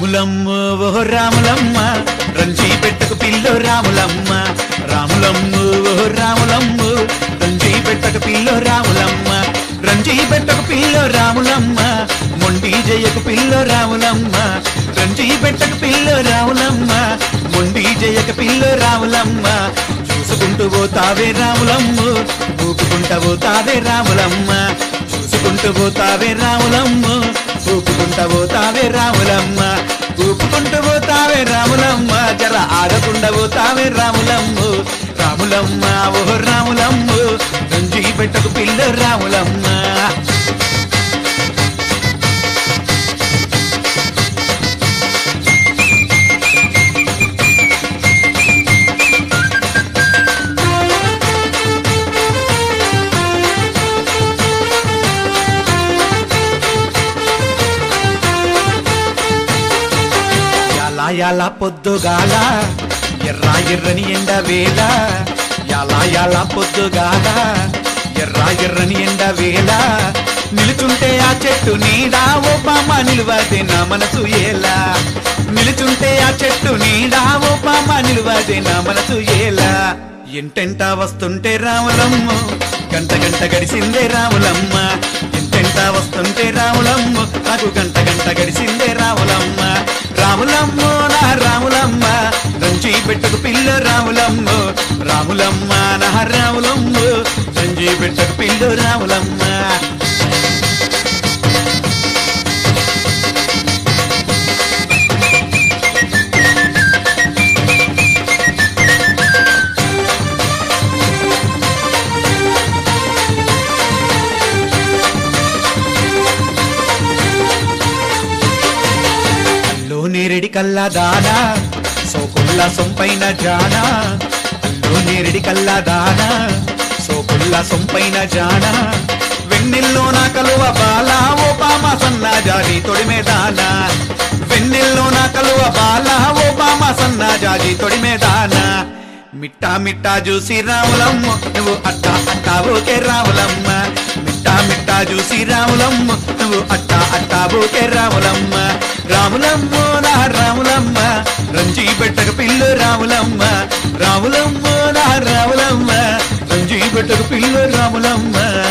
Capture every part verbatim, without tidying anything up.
రాములమ్మ ఓ రాములమ్మ రంజీ పెట్టకు పిల్లో రాములమ్మ రాములమ్మ ఓ రాములమ్మ రంజీ పెట్టకు పిల్లో రాములమ్మ రంజీ పెట్టకు పిల్లో రాములమ్మ మొండి జయకు పిల్లో రాములమ్మ రంజీ పెట్టకు పిల్లో రాములమ్మ మొండి జయకు పిల్లో రాములమ్మ చూసుకుంటూ పోతావే రాములమ్మ ఊపుకుంటూ పోతావే రాములమ్మ చూసుకుంటూ పోతావే రాములమ్మ ఊపుకుంటూ పోతావే రాములమ్మ ఊపుకుంటూ పోతావే రాములమ్మ జర ఆగకుండా పోతావే రాములమ్మ రాములమ్మ ఓ రాములమ్మ రంజీ పెట్టకు పిల్ల రాములమ్మ యాలా పొద్దుగాల ఎర్రా ఎర్రని ఎండ వేళ యాలా యాలా పొద్దుగాల ఎర్రా ఎర్రని ఎండ వేళ నిలుచుంటే ఆ చెట్టు నీడా ఓ బామ్మ నిలువదే నా మనసు ఏలా నిలుచుంటే ఆ చెట్టు నీడా ఓ బామ్మ నిలువదే నా మనసు ఏలా ఎంటెంట వస్తుంటే రాములమ్మ గంట గంట గడిసిందే రాములమ్మ ఎంటెంట వస్తుంటే రాములమ్మ నాకు గంట గంట గడిసిందే రాములమ్మ రాములమ్మ నా రాములమ్మ రంజీ పెట్టకు పిల్ల రాములమ్మ రాములమ్మ నా రాములమ్మ రంజీ పెట్టకు పిల్ల రాములమ్మ నేరెడి కల్లా దానా సోకుల్లా సొంపైన జానా అల్లో నేరెడి కల్లా దానా సోకుల్లా సొంపైన జానా వెన్నెల్లో నా కలువ బాలా ఓ బామ సన్నా జాజి తొడిమే దానా వెన్నెల్లో నా కలువ బాలా ఓ బామ సన్నా జాజి తొడిమే దానా మిట్టా మిట్టా చూసి రాములమ్మ నువ్వు అట్టా అట్టా ఓకే రాములమ్మ మిట్టా మిట్టా చూసి రాములమ్మ నువ్వు అట్టా అట్టా ఓకే రాములమ్మ రాములమ్మ నా రాములమ్మ రంజీ పెట్టకు పిల్లు రాములమ్మ రాములమ్మ నా రాములమ్మ రంజీ పెట్టకు పిల్లు రాములమ్మ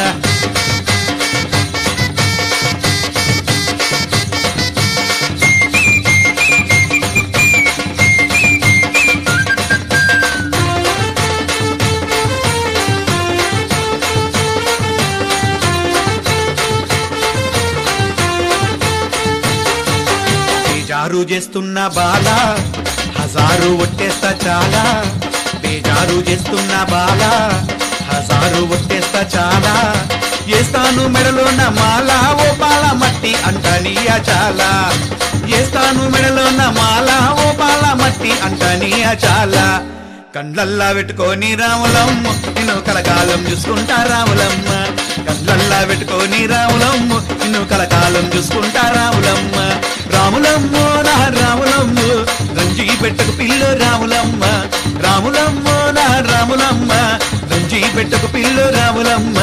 బేజారు చేస్తున్న బాల హజారు ఒట్టేస్తా చాలా బేజారు చేస్తున్న బాల హజారు ఒట్టేస్తా చాలా ఏస్తాను మెడలోన మాల ఓ బాల మట్టి అంటనియా చాలా ఏస్తాను మెడలోన మాల ఓ బాల మట్టి అంటనియా చాలా కండ్లల్లా పెట్టుకొని రాములమ్మ నిన్ను కలకాలం చూసుకుంటా రాములమ్మ కండ్లల్లా పెట్టుకొని రాములమ్మ నిన్ను కలకాలం చూసుకుంటా రాములమ్మ రాములమ్మ నా రాములమ్మ రంజీ పెట్టకు పిల్లు రాములమ్మ రాములమ్మ నా రాములమ్మ రంజీ పెట్టకు పిల్లు రాములమ్మ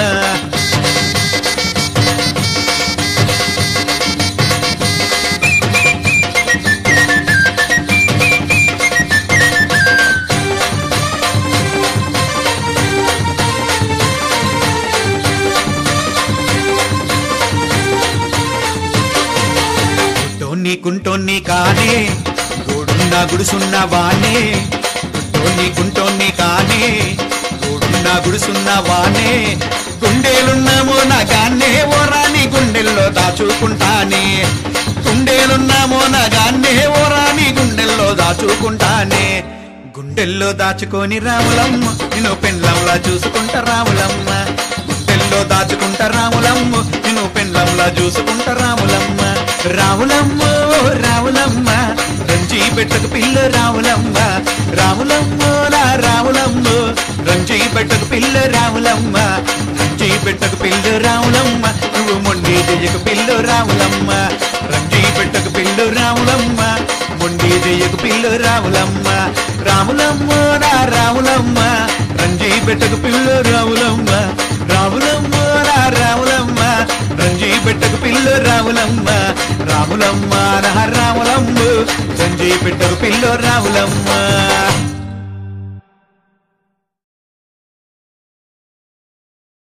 కుంటోన్ని కానే గోడున్న గుడుసున్న వానే గుంటోన్ని కుంటోన్ని కానే గోడున్న గుడుసున్న వానే గుండెలున్నామో నా గాన్నే ఓ రాణి గుండెల్లో దాచుకుంటానే గుండెలున్నామో నా గాన్నే ఓ రాణి గుండెల్లో దాచుకుంటానే గుండెల్లో దాచుకొని రాములమ్మ నేను పెండ్లంలా చూసుకుంటా రాములమ్మ గుండెల్లో దాచుకుంటా రాములమ్మ నేను పెండ్లంలా చూసుకుంటా రాములమ్మ రాములమ్మ రాములమ్మ రంజీ పెట్టకు పిల్ల రాములమ్మ రాములమ్మ నా రాములమ్మ రంజీ పెట్టకు పిల్ల రాములమ్మ రంజీ పెట్టకు పిల్ల రాములమ్మ నువ్వు మొండి జయకు పిల్ల రాములమ్మ రంజీ పెట్టకు పిల్ల రాములమ్మ మొండి జయకు పిల్ల రాములమ్మ రాములమ్మ నా రాములమ్మ రంజీ పెట్టకు పిల్ల రాములమ్మ రాములమ్మ నా రాములమ్మ రంజీ పెట్టకు పిల్ల రాములమ్మ రాములమ్మ నా రాములమ్మ సంజయ్ పెట్టరు పిల్లో రాములమ్మ